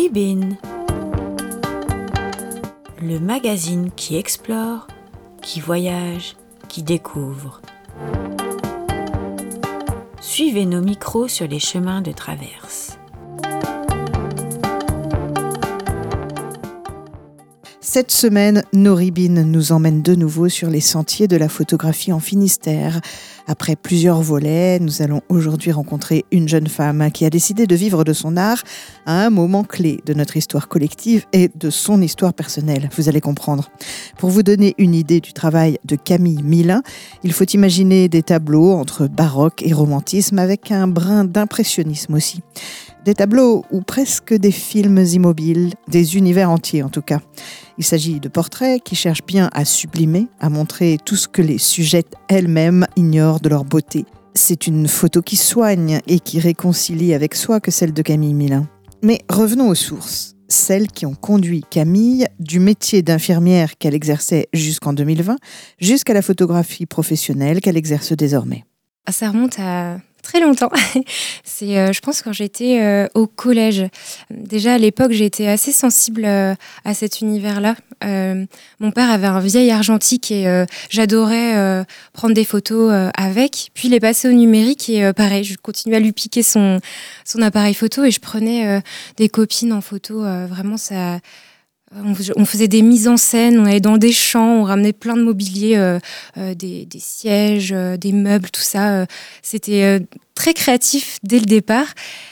Noribin, le magazine qui explore, qui voyage, qui découvre. Suivez nos micros sur les chemins de traverse. Cette semaine, Noribin nous emmène de nouveau sur les sentiers de la photographie en Finistère. Après plusieurs volets, nous allons aujourd'hui rencontrer une jeune femme qui a décidé de vivre de son art à un moment clé de notre histoire collective et de son histoire personnelle. Vous allez comprendre. Pour vous donner une idée du travail de Camille Milin, il faut imaginer des tableaux entre baroque et romantisme avec un brin d'impressionnisme aussi. Des tableaux ou presque des films immobiles, des univers entiers en tout cas. Il s'agit de portraits qui cherchent bien à sublimer, à montrer tout ce que les sujettes elles-mêmes ignorent de leur beauté. C'est une photo qui soigne et qui réconcilie avec soi que celle de Camille Milin. Mais revenons aux sources, celles qui ont conduit Camille du métier d'infirmière qu'elle exerçait jusqu'en 2020 jusqu'à la photographie professionnelle qu'elle exerce désormais. Ça remonte à très longtemps. C'est, je pense, quand j'étais au collège. Déjà, à l'époque, j'étais assez sensible à cet univers-là. Mon père avait un vieil argentique et j'adorais prendre des photos avec. Puis, il est passé au numérique et pareil, je continuais à lui piquer son appareil photo et je prenais des copines en photo. Vraiment, ça... On faisait des mises en scène, on allait dans des champs, on ramenait plein de mobilier, des sièges, des meubles, tout ça. C'était très créatif dès le départ.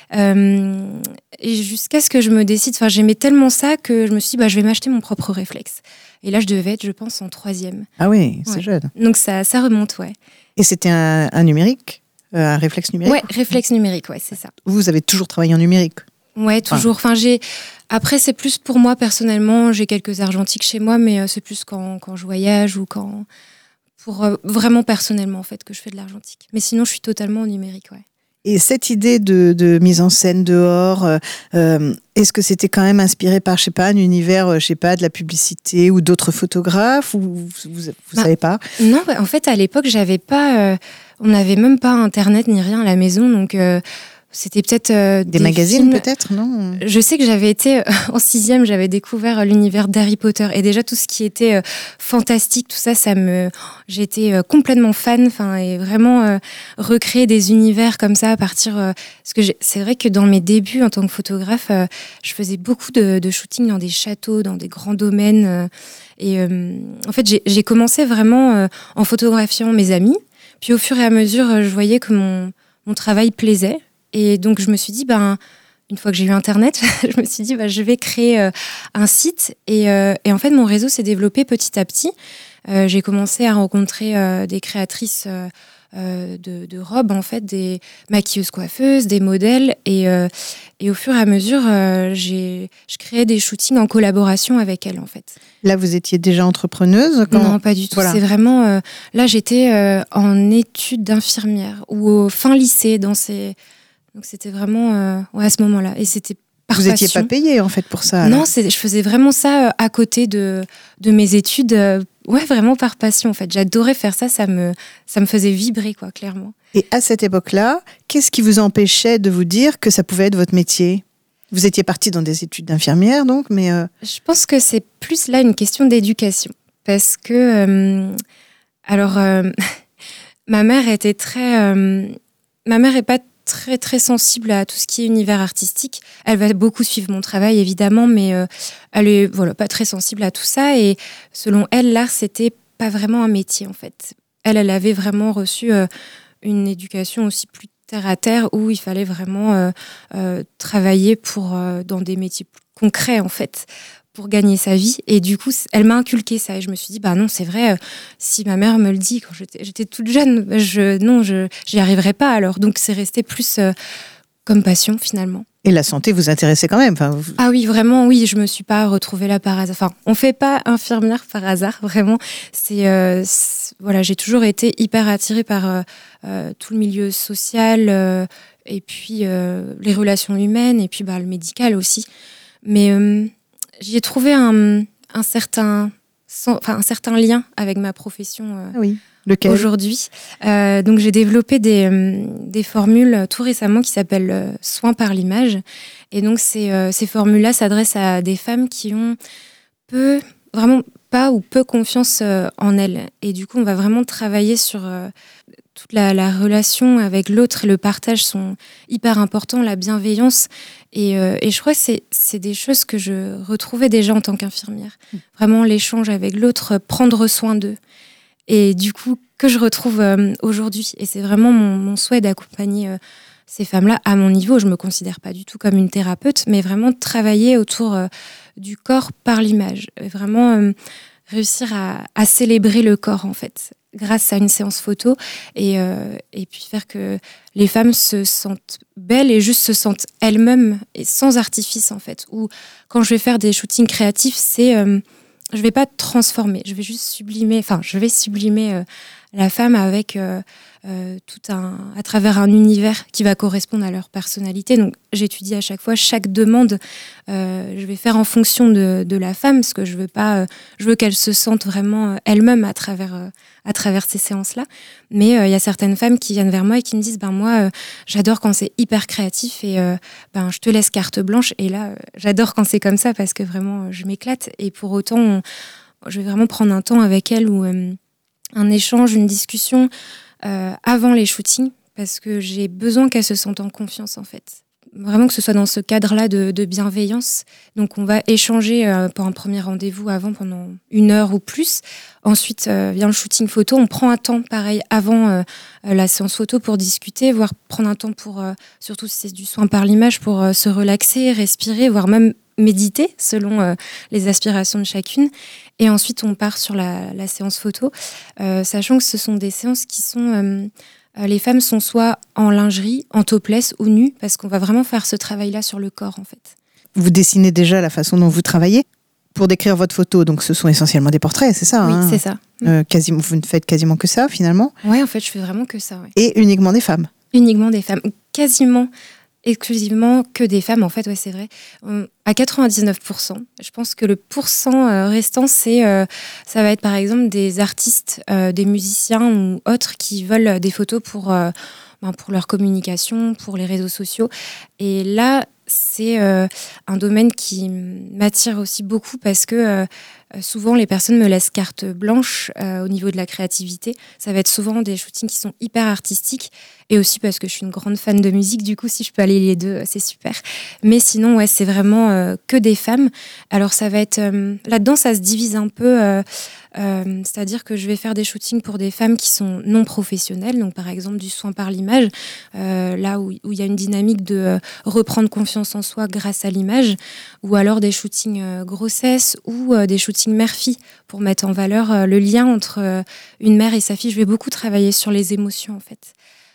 Et jusqu'à ce que je me décide, j'aimais tellement ça que je me suis dit, je vais m'acheter mon propre réflexe. Et là, je devais être, je pense, en 3e. Ah oui, c'est jeune. Donc ça remonte, ouais. Et c'était un numérique, un réflexe numérique? Ouais, réflexe numérique, ouais, c'est ça. Vous avez toujours travaillé en numérique? Ouais, toujours. Après, c'est plus pour moi personnellement. J'ai quelques argentiques chez moi, mais c'est plus quand je voyage ou pour vraiment personnellement en fait que je fais de l'argentique. Mais sinon, je suis totalement en numérique, ouais. Et cette idée de mise en scène dehors, est-ce que c'était quand même inspiré par, un univers, de la publicité ou d'autres photographes, ou vous savez pas? Non, en fait, à l'époque, j'avais pas, on n'avait même pas Internet ni rien à la maison, donc. C'était peut-être des magazines, films. Peut-être, non? Je sais que j'avais été en 6e, j'avais découvert l'univers d'Harry Potter et déjà tout ce qui était fantastique, tout ça, j'étais complètement fan. Et vraiment recréer des univers comme ça à partir. Parce que c'est vrai que dans mes débuts en tant que photographe, je faisais beaucoup de shooting dans des châteaux, dans des grands domaines. En fait, j'ai commencé vraiment en photographiant mes amis. Puis au fur et à mesure, je voyais que mon travail plaisait. Et donc, je me suis dit, une fois que j'ai eu Internet, je me suis dit, je vais créer un site. Et en fait, mon réseau s'est développé petit à petit. J'ai commencé à rencontrer des créatrices de robes, en fait, des maquilleuses coiffeuses, des modèles. Et au fur et à mesure, je créais des shootings en collaboration avec elles, en fait. Là, vous étiez déjà entrepreneuse Non, pas du tout. Voilà. C'est vraiment... là, j'étais en études d'infirmière ou au fin lycée, Donc, c'était vraiment à ce moment-là. Et c'était par passion. Vous n'étiez pas payée, en fait, pour ça? Non, je faisais vraiment ça à côté de mes études. Vraiment par passion, en fait. J'adorais faire ça. Ça me faisait vibrer, quoi, clairement. Et à cette époque-là, qu'est-ce qui vous empêchait de vous dire que ça pouvait être votre métier? Vous étiez partie dans des études d'infirmière, donc, mais... Je pense que c'est plus là une question d'éducation. Parce que... ma mère était très... ma mère n'est pas très très sensible à tout ce qui est univers artistique. Elle va beaucoup suivre mon travail évidemment, mais elle est pas très sensible à tout ça. Et selon elle, l'art c'était pas vraiment un métier en fait. Elle avait vraiment reçu une éducation aussi plus terre à terre où il fallait vraiment travailler dans des métiers plus concrets en fait, pour gagner sa vie. Et du coup, elle m'a inculqué ça. Et je me suis dit, non, c'est vrai, si ma mère me le dit quand j'étais toute jeune, j'y arriverais pas alors. Donc, c'est resté plus comme passion, finalement. Et la santé vous intéressait quand même? Ah oui, vraiment, oui. Je me suis pas retrouvée là par hasard. On fait pas infirmière par hasard, vraiment. J'ai toujours été hyper attirée par tout le milieu social et puis les relations humaines et puis le médical aussi. Mais... j'y ai trouvé un certain lien avec ma profession. Oui. Lequel ? Aujourd'hui. Donc j'ai développé des formules tout récemment qui s'appellent soins par l'image. Et donc ces formules-là s'adressent à des femmes qui ont vraiment pas ou peu confiance en elles. Et du coup, on va vraiment travailler sur toute la relation avec l'autre et le partage sont hyper importants, la bienveillance. Et je crois que c'est des choses que je retrouvais déjà en tant qu'infirmière. Vraiment l'échange avec l'autre, prendre soin d'eux. Et du coup, que je retrouve aujourd'hui. Et c'est vraiment mon souhait d'accompagner ces femmes-là à mon niveau. Je ne me considère pas du tout comme une thérapeute, mais vraiment travailler autour du corps par l'image. Et vraiment réussir à célébrer le corps, en fait, grâce à une séance photo. Et puis faire que les femmes se sentent belles et juste se sentent elles-mêmes, et sans artifice, en fait. Ou quand je vais faire des shootings créatifs, c'est... je vais pas transformer, je vais juste sublimer, la femme avec à travers un univers qui va correspondre à leur personnalité. Donc j'étudie à chaque fois chaque demande. Je vais faire en fonction de la femme, parce que je veux qu'elle se sente vraiment elle-même à travers ces séances-là. Mais il y a certaines femmes qui viennent vers moi et qui me disent moi j'adore quand c'est hyper créatif et je te laisse carte blanche. Et là j'adore quand c'est comme ça parce que vraiment je m'éclate. Et pour autant je vais vraiment prendre un temps avec elle ou un échange, une discussion avant les shootings, parce que j'ai besoin qu'elle se sente en confiance, en fait. Vraiment que ce soit dans ce cadre-là de bienveillance. Donc on va échanger pour un premier rendez-vous avant pendant 1 heure ou plus. Ensuite vient le shooting photo. On prend un temps pareil avant la séance photo pour discuter, voire prendre un temps pour, surtout si c'est du soin par l'image, pour se relaxer, respirer, voire même méditer selon les aspirations de chacune. Et ensuite, on part sur la séance photo, sachant que ce sont des séances qui sont... les femmes sont soit en lingerie, en topless ou nues, parce qu'on va vraiment faire ce travail-là sur le corps, en fait. Vous dessinez déjà la façon dont vous travaillez pour décrire votre photo, donc ce sont essentiellement des portraits, c'est ça ? Oui, c'est ça. Vous ne faites quasiment que ça, finalement ? Oui, en fait, je fais vraiment que ça. Ouais. Et uniquement des femmes ? Uniquement des femmes. Quasiment exclusivement que des femmes, en fait, ouais, c'est vrai. À 99%. Je pense que le pourcent restant, ça va être par exemple des artistes, des musiciens ou autres qui veulent des photos pour leur communication, pour les réseaux sociaux. Et là, c'est un domaine qui m'attire aussi beaucoup parce que souvent les personnes me laissent carte blanche au niveau de la créativité. Ça va être souvent des shootings qui sont hyper artistiques et aussi parce que je suis une grande fan de musique. Du coup, si je peux allier les deux, c'est super. Mais sinon, ouais, c'est vraiment que des femmes. Alors ça va être... là-dedans, ça se divise un peu... c'est-à-dire que je vais faire des shootings pour des femmes qui sont non professionnelles, donc par exemple du soin par l'image, là où il y a une dynamique de reprendre confiance en soi grâce à l'image, ou alors des shootings grossesse ou des shootings mère-fille pour mettre en valeur le lien entre une mère et sa fille. Je vais beaucoup travailler sur les émotions en fait.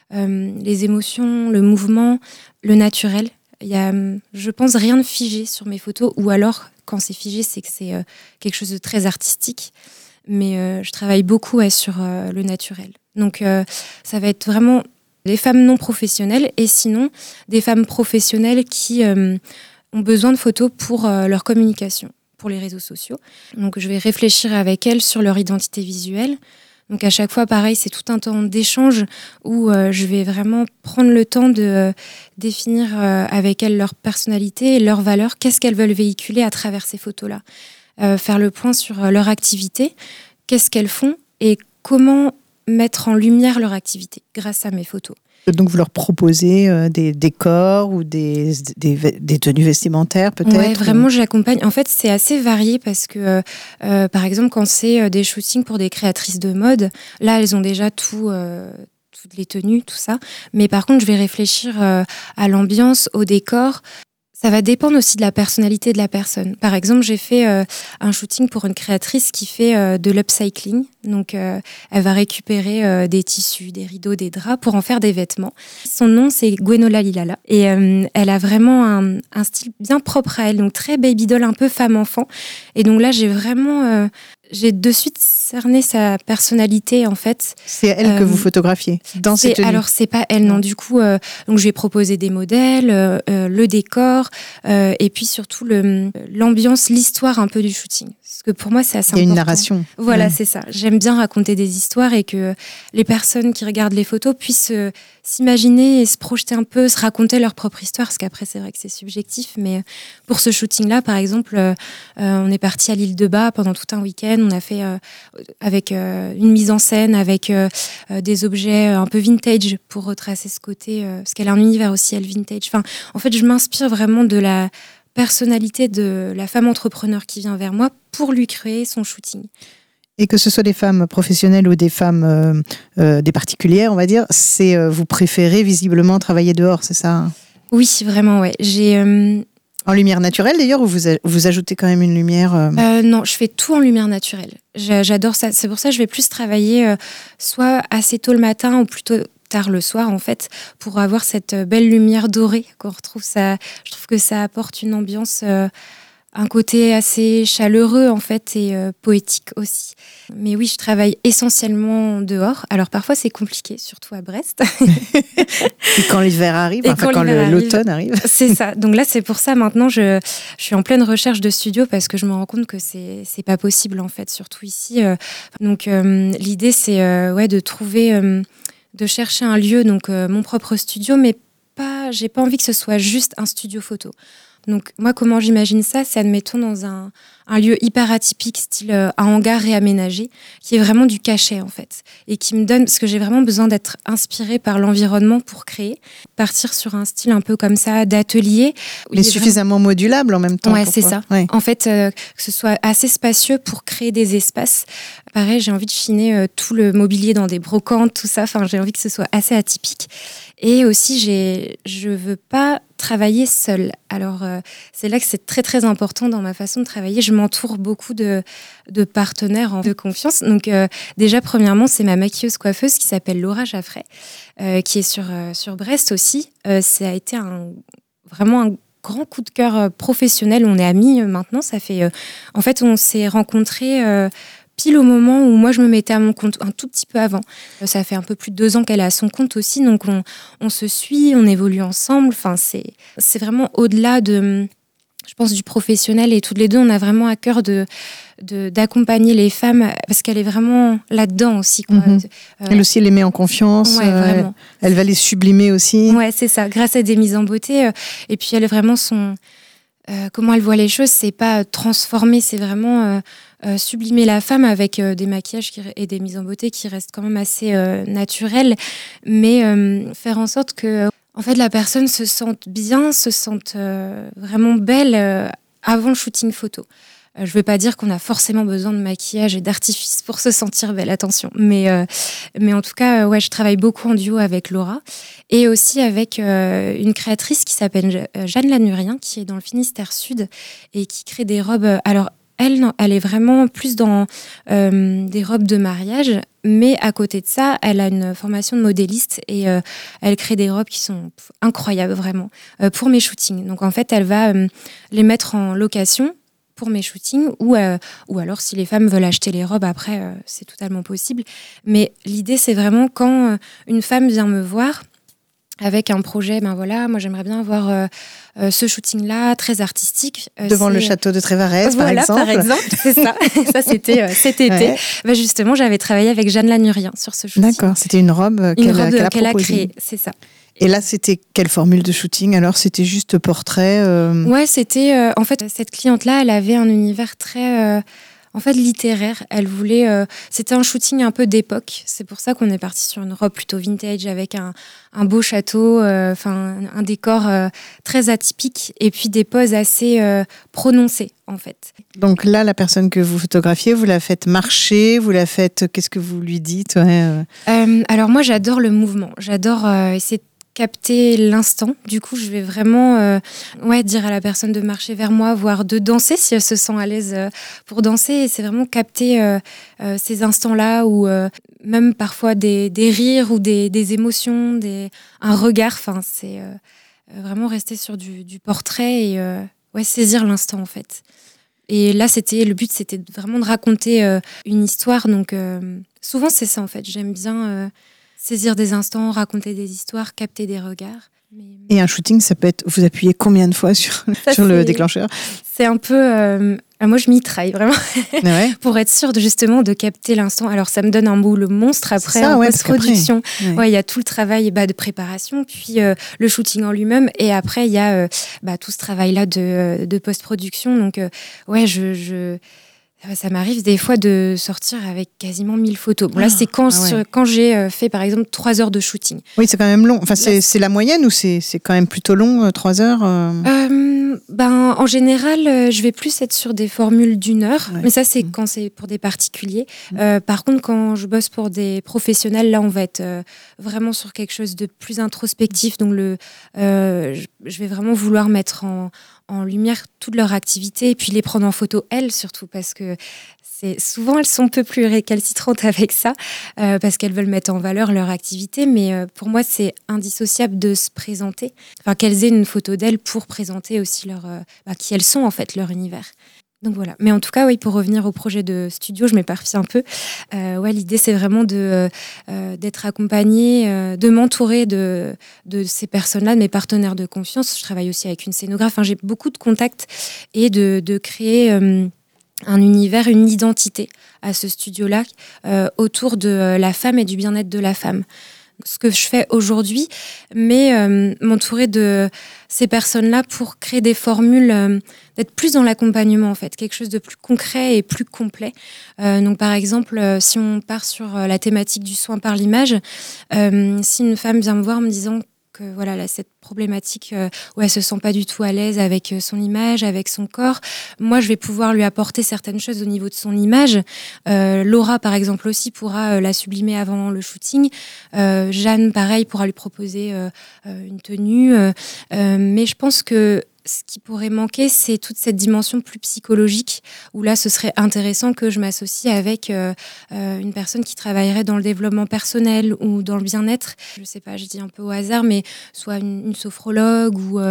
Les émotions, le mouvement, le naturel. Il y a, je pense, rien de figé sur mes photos, ou alors quand c'est figé, c'est que c'est quelque chose de très artistique. Mais je travaille beaucoup sur le naturel. Donc ça va être vraiment des femmes non professionnelles et sinon des femmes professionnelles qui ont besoin de photos pour leur communication, pour les réseaux sociaux. Donc je vais réfléchir avec elles sur leur identité visuelle. Donc à chaque fois, pareil, c'est tout un temps d'échange où je vais vraiment prendre le temps de définir avec elles leur personnalité et leurs valeurs, qu'est-ce qu'elles veulent véhiculer à travers ces photos-là. Faire le point sur leur activité, qu'est-ce qu'elles font et comment mettre en lumière leur activité grâce à mes photos. Donc vous leur proposez des décors ou des tenues vestimentaires peut-être ? Oui, vraiment j'accompagne. En fait c'est assez varié parce que par exemple quand c'est des shootings pour des créatrices de mode, là elles ont déjà toutes les tenues, tout ça. Mais par contre je vais réfléchir à l'ambiance, au décor. Ça va dépendre aussi de la personnalité de la personne. Par exemple, j'ai fait un shooting pour une créatrice qui fait de l'upcycling. Donc, elle va récupérer des tissus, des rideaux, des draps pour en faire des vêtements. Son nom, c'est Gwenola Lilala. Et elle a vraiment un style bien propre à elle, donc très baby doll, un peu femme-enfant. Et donc là, j'ai de suite cerné sa personnalité, en fait. C'est elle que vous photographiez dans ces tenues ? Alors, c'est pas elle, non. Du coup, donc je vais proposer des modèles, le décor, et puis surtout l'ambiance, l'histoire un peu du shooting. Parce que pour moi, c'est assez important. Il y a une important. narration. Voilà, c'est ça. J'aime bien raconter des histoires et que les personnes qui regardent les photos puissent s'imaginer et se projeter un peu, se raconter leur propre histoire. Parce qu'après, c'est vrai que c'est subjectif. Mais pour ce shooting-là, par exemple, on est parti à l'île de Bas pendant tout un week-end. On a fait avec une mise en scène, avec des objets un peu vintage pour retracer ce côté. Parce qu'elle a un univers aussi, elle, vintage. Enfin, en fait, je m'inspire vraiment de la personnalité de la femme entrepreneur qui vient vers moi pour lui créer son shooting. Et que ce soit des femmes professionnelles ou des femmes, des particulières, on va dire, vous préférez visiblement travailler dehors, c'est ça? Oui, vraiment, ouais. En lumière naturelle d'ailleurs, ou vous ajoutez quand même une lumière Non, je fais tout en lumière naturelle. J'adore ça. C'est pour ça que je vais plus travailler soit assez tôt le matin ou plutôt tard le soir, en fait, pour avoir cette belle lumière dorée qu'on retrouve. Je trouve que ça apporte une ambiance, un côté assez chaleureux, en fait, et poétique aussi. Mais oui, je travaille essentiellement dehors. Alors parfois, c'est compliqué, surtout à Brest. Et quand l'hiver arrive, quand l'automne arrive. C'est ça. Donc là, c'est pour ça, maintenant, je suis en pleine recherche de studio parce que je me rends compte que c'est pas possible, en fait, surtout ici. Donc l'idée, c'est de trouver... de chercher un lieu, donc mon propre studio, mais j'ai pas envie que ce soit juste un studio photo. Donc moi, comment j'imagine ça, c'est admettons dans un lieu hyper atypique, style un hangar réaménagé, qui est vraiment du cachet en fait, et qui me donne, parce que j'ai vraiment besoin d'être inspirée par l'environnement pour créer, partir sur un style un peu comme ça d'atelier. Mais suffisamment modulable en même temps. Ouais, c'est ça. Ouais. En fait, que ce soit assez spacieux pour créer des espaces. Pareil, j'ai envie de chiner tout le mobilier dans des brocantes, tout ça. Enfin, j'ai envie que ce soit assez atypique. Et aussi, je veux pas travailler seule. Alors, c'est là que c'est très, très important dans ma façon de travailler. Je m'entoure beaucoup de partenaires de confiance. Donc, déjà, premièrement, c'est ma maquilleuse-coiffeuse qui s'appelle Laura Jaffray, qui est sur Brest aussi. Ça a été vraiment un grand coup de cœur professionnel. On est amis maintenant. Ça fait... en fait, on s'est rencontrés... pile au moment où moi je me mettais à mon compte, un tout petit peu avant. Ça fait un peu plus de 2 ans qu'elle est à son compte aussi, donc on se suit, on évolue ensemble. Enfin, c'est vraiment au-delà je pense, du professionnel, et toutes les deux, on a vraiment à cœur d'accompagner les femmes, parce qu'elle est vraiment là-dedans aussi. Quoi. Elle aussi, elle les met en confiance, vraiment. Elle va les sublimer aussi. Ouais, c'est ça, grâce à des mises en beauté. Et puis elle est vraiment comment elle voit les choses, c'est pas transformer, c'est vraiment sublimer la femme avec des maquillages et des mises en beauté qui restent quand même assez naturelles, mais faire en sorte que en fait, la personne se sente bien, se sente vraiment belle avant le shooting photo. Je ne veux pas dire qu'on a forcément besoin de maquillage et d'artifice pour se sentir belle, attention. Mais en tout cas, je travaille beaucoup en duo avec Laura et aussi avec une créatrice qui s'appelle Jeanne Lanurien, qui est dans le Finistère Sud et qui crée des robes. Alors, elle est vraiment plus dans des robes de mariage, mais à côté de ça, elle a une formation de modéliste et elle crée des robes qui sont incroyables, vraiment, pour mes shootings. Donc, en fait, elle va les mettre en location pour mes shootings, ou alors si les femmes veulent acheter les robes après, c'est totalement possible. Mais l'idée, c'est vraiment quand une femme vient me voir avec un projet, moi j'aimerais bien avoir ce shooting-là, très artistique. Devant le château de Trévarez, par exemple. Voilà, par exemple, c'est ça. Ça, c'était cet été. Ouais. Justement, j'avais travaillé avec Jeanne Lanurien sur ce shooting. D'accord, c'était une robe qu'elle a créée. C'est ça. Et là, c'était quelle formule de shooting? Alors, c'était juste portrait Ouais, c'était... en fait, cette cliente-là, elle avait un univers très... littéraire. Elle voulait... c'était un shooting un peu d'époque. C'est pour ça qu'on est parti sur une robe plutôt vintage avec un beau château, un décor très atypique et puis des poses assez prononcées, en fait. Donc là, la personne que vous photographiez, vous la faites marcher, vous la faites... Qu'est-ce que vous lui dites? Alors moi, j'adore le mouvement. J'adore essayer de capter l'instant. Du coup, je vais vraiment dire à la personne de marcher vers moi, voire de danser si elle se sent à l'aise pour danser. Et c'est vraiment capter ces instants-là où même parfois des rires ou des émotions, un regard. Enfin, c'est vraiment rester sur du portrait et saisir l'instant en fait. Et là, le but, c'était vraiment de raconter une histoire. Donc, souvent, c'est ça en fait. J'aime bien saisir des instants, raconter des histoires, capter des regards. Et un shooting, ça peut être... Vous appuyez combien de fois sur le déclencheur? C'est un peu Moi, je m'y traille vraiment Ouais. pour être sûre justement de capter l'instant. Alors, ça me donne un boulot monstre après ça, en ouais, parce qu'après, post-production. ouais. Ouais, il y a tout le travail de préparation, puis le shooting en lui-même, et après il y a tout ce travail-là de post-production. Donc, ça m'arrive des fois de sortir avec quasiment 1000 photos. Bon, là, c'est quand j'ai fait, par exemple, 3 heures de shooting. Oui, c'est quand même long. Enfin, c'est la moyenne ou c'est quand même plutôt long, 3 heures En général, je vais plus être sur des formules d'1 heure. Ouais. Mais ça, c'est quand c'est pour des particuliers. Par contre, quand je bosse pour des professionnels, là, on va être vraiment sur quelque chose de plus introspectif. Donc, je vais vraiment vouloir mettre en lumière toute leur activité et puis les prendre en photo, elles, surtout, parce que souvent, elles sont un peu plus récalcitrantes avec ça, parce qu'elles veulent mettre en valeur leur activité. Mais pour moi, c'est indissociable de se présenter. Enfin, qu'elles aient une photo d'elles pour présenter aussi qui elles sont, en fait, leur univers. Donc voilà. Mais en tout cas, oui, pour revenir au projet de studio, je m'éparpille un peu. L'idée, c'est vraiment d'être accompagnée, de m'entourer de ces personnes-là, de mes partenaires de confiance. Je travaille aussi avec une scénographe. Enfin, j'ai beaucoup de contacts et de créer un univers, une identité à ce studio-là autour de la femme et du bien-être de la femme. Ce que je fais aujourd'hui, mais m'entourer de ces personnes-là pour créer des formules, d'être plus dans l'accompagnement en fait, quelque chose de plus concret et plus complet. Donc par exemple, si on part sur la thématique du soin par l'image, si une femme vient me voir en me disant que voilà, elle a cette problématique où elle se sent pas du tout à l'aise avec son image, avec son corps. Moi, je vais pouvoir lui apporter certaines choses au niveau de son image. Laura, par exemple, aussi pourra la sublimer avant le shooting. Jeanne, pareil, pourra lui proposer une tenue. Mais je pense que ce qui pourrait manquer, c'est toute cette dimension plus psychologique, où là, ce serait intéressant que je m'associe avec une personne qui travaillerait dans le développement personnel ou dans le bien-être. Je sais pas, je dis un peu au hasard, mais soit une sophrologue ou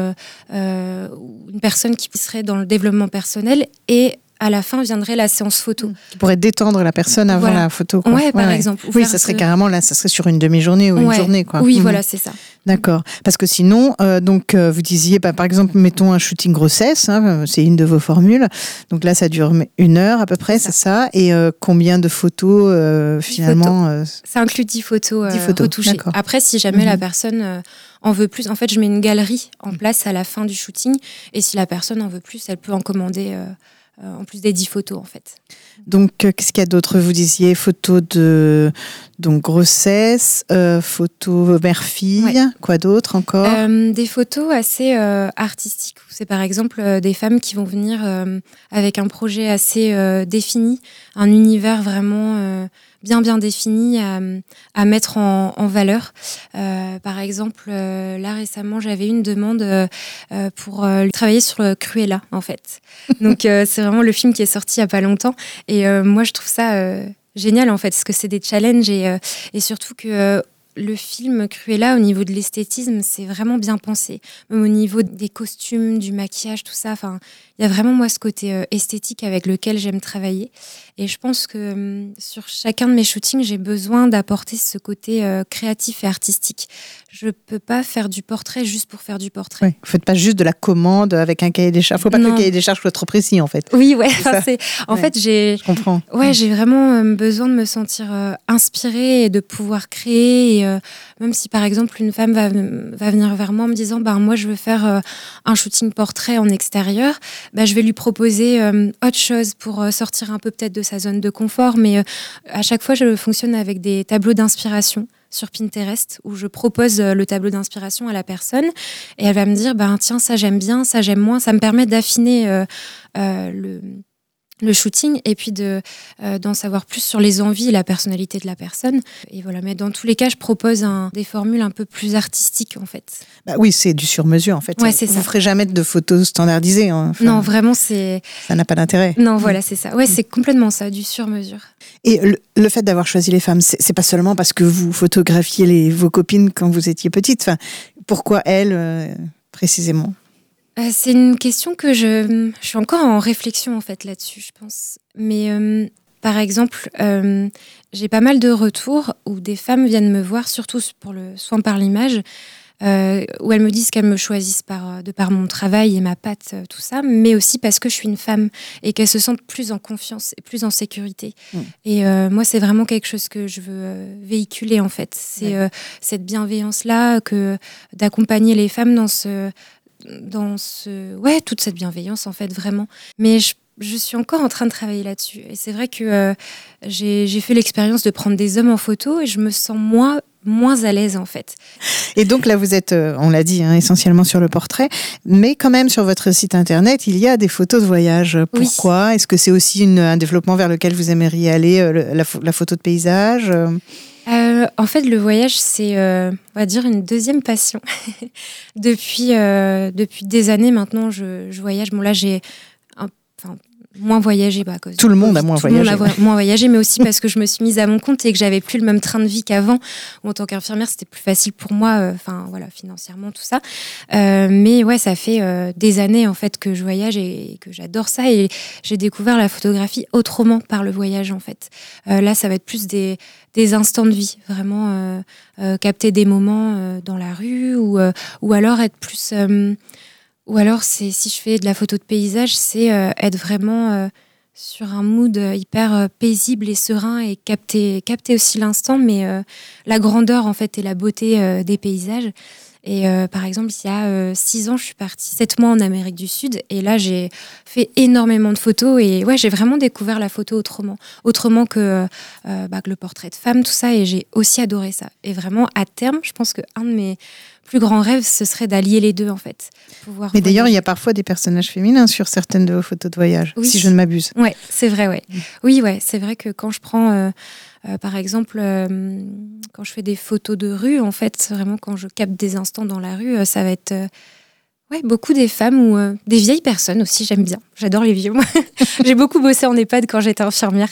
une personne qui serait dans le développement personnel, et à la fin viendrait la séance photo. Qui pourrait détendre la personne avant la photo. Quoi. Ouais, par exemple. Oui, ça serait carrément là, ça serait sur une demi-journée ou une journée. Quoi. Oui, voilà, c'est ça. D'accord. Parce que sinon, vous disiez, par exemple, mettons un shooting grossesse, c'est une de vos formules. Donc là, ça dure 1 heure à peu près, c'est ça. Et combien de photos finalement Ça inclut 10 photos, 10 photos retouchées. D'accord. Après, si jamais la personne en veut plus, en fait, je mets une galerie en place à la fin du shooting. Et si la personne en veut plus, elle peut en commander en plus des 10 photos, en fait. Donc, qu'est-ce qu'il y a d'autre ? Vous disiez photos de grossesse, photos mère-fille, ouais. Quoi d'autre encore ? Des photos assez artistiques. C'est par exemple des femmes qui vont venir avec un projet assez défini, un univers vraiment bien défini à mettre en valeur. Par exemple, là récemment, j'avais une demande pour travailler sur le Cruella, en fait. Donc, c'est vraiment le film qui est sorti il n'y a pas longtemps. Et moi, je trouve ça génial, en fait, parce que c'est des challenges et surtout que le film Cruella, au niveau de l'esthétisme, c'est vraiment bien pensé. Même au niveau des costumes, du maquillage, tout ça. Enfin, il y a vraiment, moi, ce côté esthétique avec lequel j'aime travailler. Et je pense que sur chacun de mes shootings, j'ai besoin d'apporter ce côté créatif et artistique. Je ne peux pas faire du portrait juste pour faire du portrait. Oui, vous ne faites pas juste de la commande avec un cahier des charges. Il ne faut pas que le cahier des charges soit trop précis, en fait. Oui, ouais. En fait, je comprends. Ouais, j'ai vraiment besoin de me sentir inspirée et de pouvoir créer. Et, même si, par exemple, une femme va venir vers moi en me disant moi, je veux faire un shooting portrait en extérieur, je vais lui proposer autre chose pour sortir un peu peut-être de sa zone de confort. Mais à chaque fois, je fonctionne avec des tableaux d'inspiration sur Pinterest, où je propose le tableau d'inspiration à la personne et elle va me dire tiens, ça j'aime bien, ça j'aime moins. Ça me permet d'affiner le shooting et puis d'en savoir plus sur les envies et la personnalité de la personne. Et voilà, mais dans tous les cas, je propose des formules un peu plus artistiques, en fait. Oui, c'est du sur-mesure, en fait. Ouais, c'est ça. Vous ne ferez jamais de photos standardisées. Hein. Enfin, non, vraiment, c'est... Ça n'a pas d'intérêt. Non, voilà, c'est ça. Ouais, c'est complètement ça, du sur-mesure. Et le fait d'avoir choisi les femmes, c'est pas seulement parce que vous photographiez vos copines quand vous étiez petite. Enfin, pourquoi elles, précisément ? C'est une question que je suis encore en réflexion en fait là-dessus, je pense. Mais par exemple, j'ai pas mal de retours où des femmes viennent me voir, surtout pour le soin par l'image, où elles me disent qu'elles me choisissent de par mon travail et ma patte, tout ça, mais aussi parce que je suis une femme et qu'elles se sentent plus en confiance et plus en sécurité. Et moi, c'est vraiment quelque chose que je veux véhiculer, en fait. C'est cette bienveillance-là, d'accompagner les femmes toute cette bienveillance, en fait, vraiment. Mais je suis encore en train de travailler là-dessus. Et c'est vrai que j'ai fait l'expérience de prendre des hommes en photo et je me sens moins à l'aise, en fait. Et donc là, vous êtes, on l'a dit, essentiellement sur le portrait, mais quand même sur votre site internet, il y a des photos de voyage. Pourquoi ? Est-ce que c'est aussi un développement vers lequel vous aimeriez aller, la photo de paysage ? En fait, le voyage, c'est, on va dire, une deuxième passion. Depuis des années maintenant, je voyage. Bon, là, j'ai moins voyagé. Tout le monde a moins voyagé. Tout le monde a moins voyagé, mais aussi parce que je me suis mise à mon compte et que j'avais plus le même train de vie qu'avant. En tant qu'infirmière, c'était plus facile pour moi, financièrement, tout ça. Mais ouais, ça fait des années en fait que je voyage et que j'adore ça. Et j'ai découvert la photographie autrement par le voyage, en fait. Là, ça va être plus des instants de vie, vraiment capter des moments dans la rue ou alors être plus... Ou alors, si je fais de la photo de paysage, c'est être vraiment sur un mood hyper paisible et serein et capter aussi l'instant, mais la grandeur, en fait, et la beauté des paysages. Et par exemple, il y a 6 ans, je suis partie 7 mois en Amérique du Sud. Et là, j'ai fait énormément de photos. Et ouais, j'ai vraiment découvert la photo autrement que le portrait de femme, tout ça. Et j'ai aussi adoré ça. Et vraiment, à terme, je pense qu'un de mes plus grands rêves, ce serait d'allier les deux, en fait. Mais d'ailleurs, il y a parfois des personnages féminins sur certaines de vos photos de voyage, si je ne m'abuse. Ouais, c'est vrai, ouais. Oui, ouais, c'est vrai que quand je prends... par exemple, quand je fais des photos de rue, en fait, vraiment quand je capte des instants dans la rue, ça va être beaucoup des femmes ou des vieilles personnes aussi, j'aime bien. J'adore les vieux. J'ai beaucoup bossé en EHPAD quand j'étais infirmière.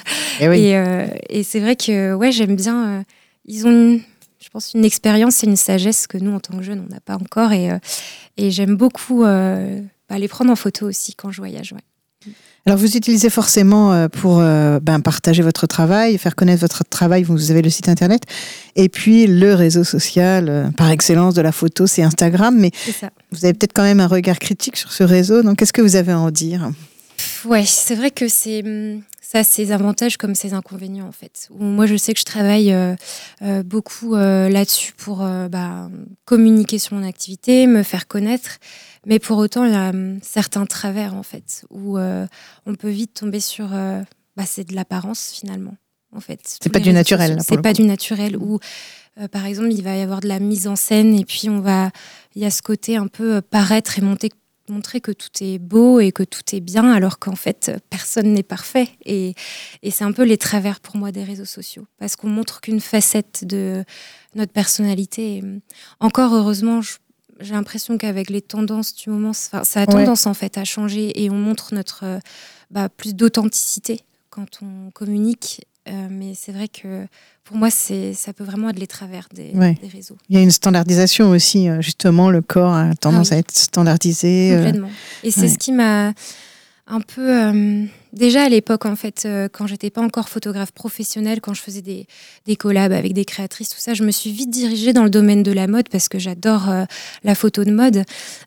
Et c'est vrai que j'aime bien. Ils ont, je pense, une expérience et une sagesse que nous, en tant que jeunes, on n'a pas encore. Et j'aime beaucoup les prendre en photo aussi quand je voyage. Ouais. Alors, vous utilisez forcément pour partager votre travail, faire connaître votre travail, vous avez le site internet, et puis le réseau social par excellence de la photo, c'est Instagram, mais vous avez peut-être quand même un regard critique sur ce réseau, donc qu'est-ce que vous avez à en dire ? Ouais, c'est vrai que ça a ses avantages comme ses inconvénients, en fait. Moi, je sais que je travaille beaucoup là-dessus pour communiquer sur mon activité, me faire connaître. Mais pour autant, il y a certains travers, en fait, où on peut vite tomber sur... c'est de l'apparence, finalement, en fait. C'est pas du naturel. C'est pas du naturel. Où, par exemple, il va y avoir de la mise en scène et puis il y a ce côté un peu paraître et montrer que tout est beau et que tout est bien, alors qu'en fait, personne n'est parfait. Et c'est un peu les travers, pour moi, des réseaux sociaux. Parce qu'on montre qu'une facette de notre personnalité. Et encore, heureusement, j'ai l'impression qu'avec les tendances du moment, ça a tendance en fait à changer et on montre notre plus d'authenticité quand on communique. Mais c'est vrai que pour moi, ça peut vraiment être les travers des réseaux. Il y a une standardisation aussi, justement, le corps a tendance à être standardisé. Complètement. Et c'est ce qui m'a un peu... déjà à l'époque, en fait, quand j'étais pas encore photographe professionnelle, quand je faisais des collabs avec des créatrices, tout ça, je me suis vite dirigée dans le domaine de la mode parce que j'adore la photo de mode.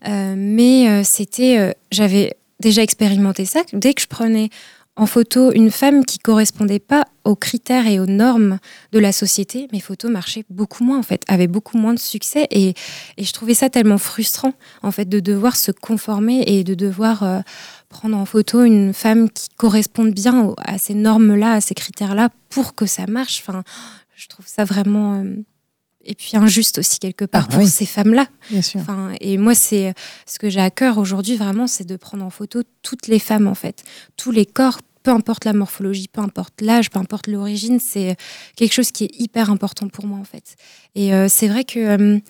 Mais j'avais déjà expérimenté ça. Dès que je prenais en photo une femme qui correspondait pas aux critères et aux normes de la société, mes photos marchaient beaucoup moins, en fait, avaient beaucoup moins de succès. Et je trouvais ça tellement frustrant, en fait, de devoir se conformer et de devoir... prendre en photo une femme qui corresponde bien à ces normes-là, à ces critères-là, pour que ça marche. Enfin, je trouve ça vraiment... Et puis injuste aussi, quelque part, pour ces femmes-là. Bien sûr. Enfin, et moi, c'est ce que j'ai à cœur aujourd'hui, vraiment, c'est de prendre en photo toutes les femmes, en fait. Tous les corps, peu importe la morphologie, peu importe l'âge, peu importe l'origine, c'est quelque chose qui est hyper important pour moi, en fait. Et c'est vrai que...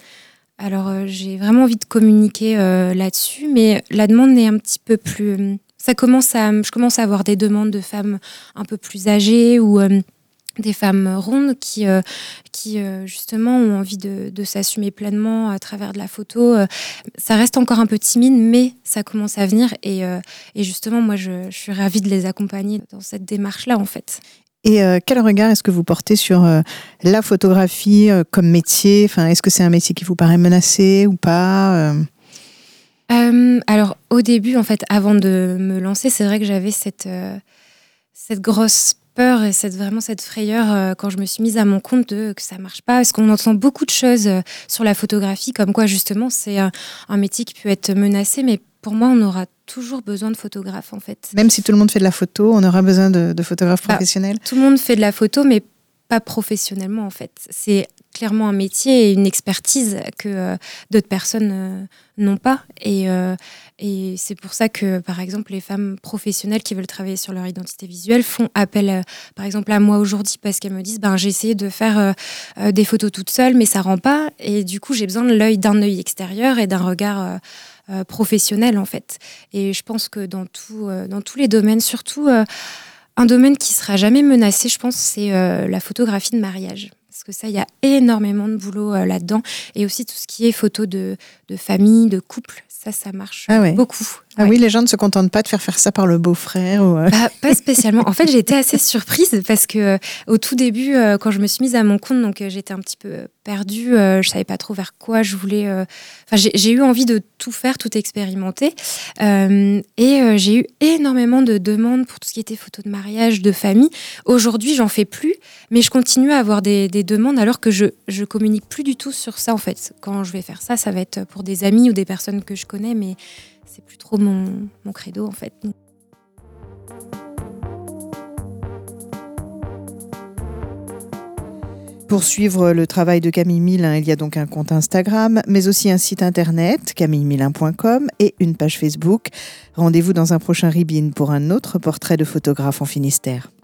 j'ai vraiment envie de communiquer là-dessus, mais la demande est un petit peu plus... je commence à avoir des demandes de femmes un peu plus âgées ou des femmes rondes qui justement ont envie de s'assumer pleinement à travers de la photo. Ça reste encore un peu timide, mais ça commence à venir et justement, moi, je suis ravie de les accompagner dans cette démarche-là, en fait. Et quel regard est-ce que vous portez sur la photographie comme métier ? Enfin, est-ce que c'est un métier qui vous paraît menacé ou pas ? Alors, au début, en fait, avant de me lancer, c'est vrai que j'avais cette grosse peur et vraiment cette frayeur quand je me suis mise à mon compte que ça marche pas. Parce qu'on entend beaucoup de choses sur la photographie, comme quoi, justement, c'est un métier qui peut être menacé, mais pour moi, on aura toujours besoin de photographes, en fait. Même si tout le monde fait de la photo, on aura besoin de photographes professionnels ? Tout le monde fait de la photo, mais pas professionnellement, en fait. C'est clairement un métier et une expertise que d'autres personnes n'ont pas. Et c'est pour ça que, par exemple, les femmes professionnelles qui veulent travailler sur leur identité visuelle font appel, par exemple, à moi aujourd'hui, parce qu'elles me disent j'ai essayé de faire des photos toute seule, mais ça rend pas. Et du coup, j'ai besoin d'un œil extérieur et d'un regard professionnel, en fait. Et je pense que dans tous les domaines, surtout un domaine qui sera jamais menacé, je pense, c'est la photographie de mariage. Parce que ça, il y a énormément de boulot là-dedans. Et aussi tout ce qui est photo de famille, de couple, ça marche beaucoup. Ah oui, les gens ne se contentent pas de faire ça par le beau-frère ou... Pas spécialement. En fait, j'ai été assez surprise parce que au tout début, quand je me suis mise à mon compte, donc j'étais un petit peu perdue. Je savais pas trop vers quoi je voulais. J'ai eu envie de tout faire, tout expérimenter, et j'ai eu énormément de demandes pour tout ce qui était photos de mariage, de famille. Aujourd'hui, j'en fais plus, mais je continue à avoir des demandes alors que je communique plus du tout sur ça. En fait, quand je vais faire ça, ça va être pour des amis ou des personnes que je connais, mais c'est plus trop mon credo, en fait. Pour suivre le travail de Camille Milin, il y a donc un compte Instagram, mais aussi un site internet, camillemilin.com, et une page Facebook. Rendez-vous dans un prochain Ribine pour un autre portrait de photographe en Finistère.